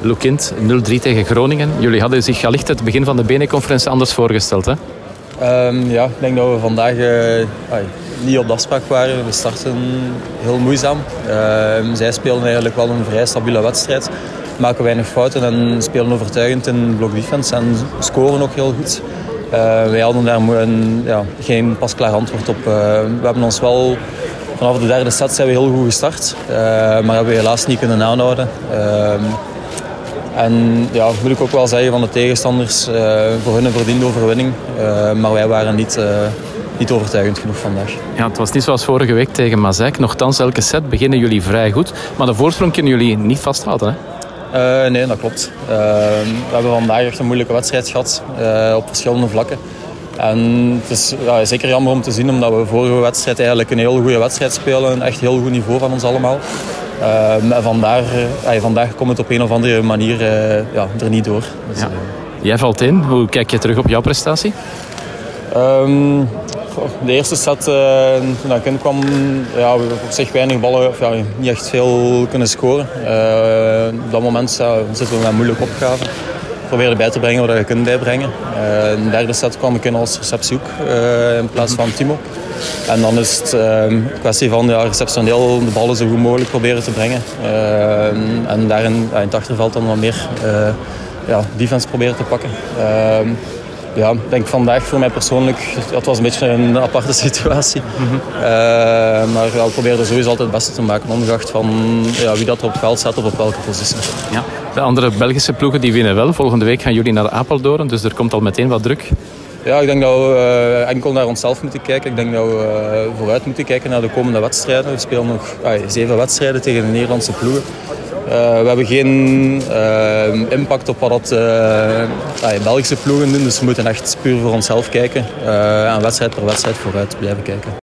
Loekint 0-3 tegen Groningen. Jullie hadden zich allicht het begin van de BNE-conferentie anders voorgesteld, hè? Ja, ik denk dat we vandaag niet op de afspraak waren. We starten heel moeizaam. Zij spelen eigenlijk wel een vrij stabiele wedstrijd. Maken weinig fouten en spelen overtuigend in blok defense en scoren ook heel goed. Wij hadden daar geen pasklaar antwoord op. We hebben ons wel... Vanaf de derde set zijn we heel goed gestart, maar hebben we helaas niet kunnen aanhouden. En ja, moet ik ook wel zeggen van de tegenstanders, voor hun een verdiende overwinning. Maar wij waren niet overtuigend genoeg vandaag. Ja, het was niet zoals vorige week tegen Mazijk. Nochtans, elke set beginnen jullie vrij goed. Maar de voorsprong kunnen jullie niet vasthouden, hè? Nee, dat klopt. We hebben vandaag echt een moeilijke wedstrijd gehad op verschillende vlakken. En het is zeker jammer om te zien, omdat we vorige wedstrijd eigenlijk een heel goede wedstrijd spelen. Een echt heel goed niveau van ons allemaal. En vandaag komt het op een of andere manier er niet door. Dus, Jij valt in. Hoe kijk je terug op jouw prestatie? De eerste set, toen ik inkwam, we hebben op zich weinig ballen, niet echt veel kunnen scoren. Op dat moment zitten we met een moeilijke opgave. Ik probeerde bij te brengen wat je kunt bijbrengen. In de derde set kwam ik in als receptiehoek in plaats van Timo. En dan is het een kwestie van receptioneel de ballen zo goed mogelijk proberen te brengen. En daarin in het achterveld dan wat meer defense proberen te pakken. Ik denk vandaag voor mij persoonlijk, dat was een beetje een aparte situatie. Maar we probeerden sowieso altijd het beste te maken, ongeacht van wie dat er op het veld staat of op welke positie. Ja. De andere Belgische ploegen die winnen wel. Volgende week gaan jullie naar Apeldoorn, dus er komt al meteen wat druk. Ja, ik denk dat we enkel naar onszelf moeten kijken. Ik denk dat we vooruit moeten kijken naar de komende wedstrijden. We spelen nog 7 wedstrijden tegen de Nederlandse ploegen. We hebben geen impact op wat Belgische ploegen doen. Dus we moeten echt puur voor onszelf kijken. En wedstrijd per wedstrijd vooruit blijven kijken.